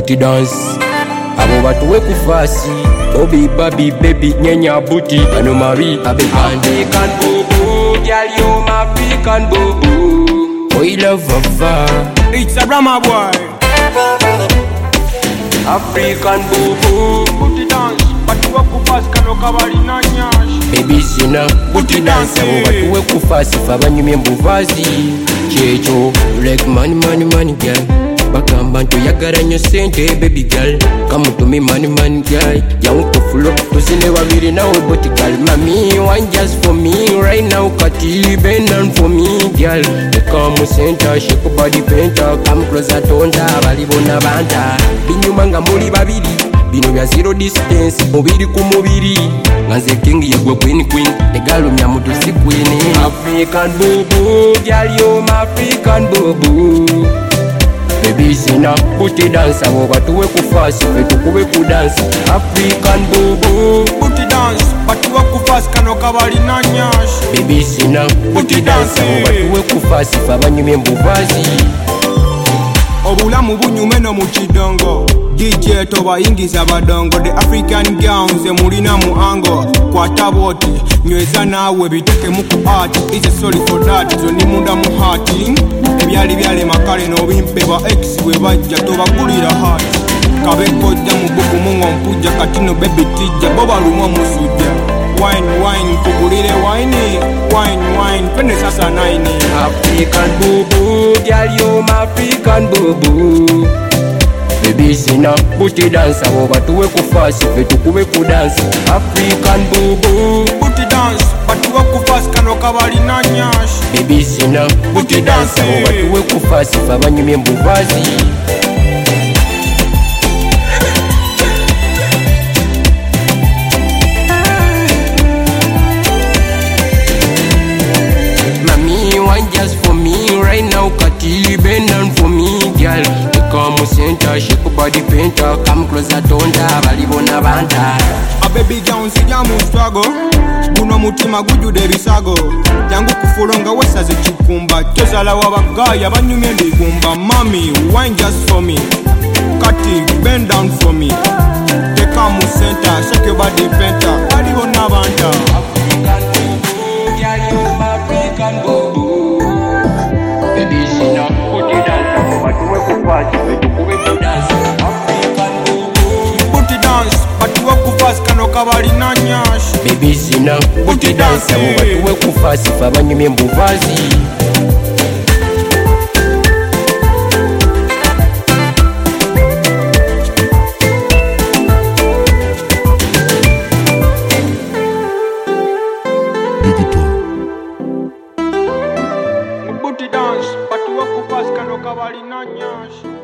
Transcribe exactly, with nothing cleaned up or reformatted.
booty dance. Abo batuwe kufasi Bobby, Bobby, baby, nyenya booty Ano Marie, abe African boo-boo Girl, you my African boo-boo Boy, love Vava It's a Brahma boy African boo-boo Booty dance Batuwe kufasi kano kabali na nyash Baby, sina booty dance Abo batuwe kufasi Fabanyumye mbuvazi Checho, like money, money, money, girl Bakamba ntoyagala nnyo sente baby girl Come to me money money girl Yawukofulo tuzine babiri nawe booty girl Mami one just for me right now Kati bend down for me girl Come center shake your body painter Come closer tonda bali bona banta Binyuma nga muli babiri Bino bya zero distance mubiri ku mubiri Nganze king yegwe queen queen Egalumya mutu si queen African boo boo girl you my African boo boo Baby sina booty dance abo batuwe kufasi fe tukube ku dance African boo boo Booty dance batuwe kufasi kano kabali na nyash Baby sina booty dance abo batuwe kufasi fe abanyumye mbuvazi Obulamu bunyume no mu kidongo D J tobayingiza badongo The African gowns emulina mu ango Kwata boti nyweza nawe biteke muku art It's a sorry for that zoni munda mu heart Ebyali byale makale no bimpe ba ex we bajja tobagulira heart Kabeko jja mu buku mungo mpuja katino baby tijja boba lumwa musujja Wine wine kugulire wine Wine wine pende sasa nine African boo boo girl you my African boo boo Baby sina booty dance abo batuwe kufasi fe tukube ku dance African boo boo Booty dance batuwe kufasi kano kabali na nyash Baby sina booty dance abo batuwe kufasi fe abanyumye mbuvazi Mami one just for me right now Kati bend down for me girl Come center, shake your body painter Come closer, tonda, bali bona banta A baby girl nsija mu struggle Guno mutima gujude bisago Jangu kufulonga wesaze chikumba Chosala wabagaya banyumye ndigumba Mami, wine just for me Kati, bend down for me Take a mu center, shake your body painter Bali bona banta African boo-boo, girl you my African boo-boo Baby sina, booty dance Abo batuwe kufasi, fe tukube ku dance African boo-boo Booty dance, batuwe kufasi kano kabali na nyash Baby sina, booty dance Abo batuwe kufasi, fe abanyumye mbuvazi Booty dance, batuwe kufasi kano kabali na nyash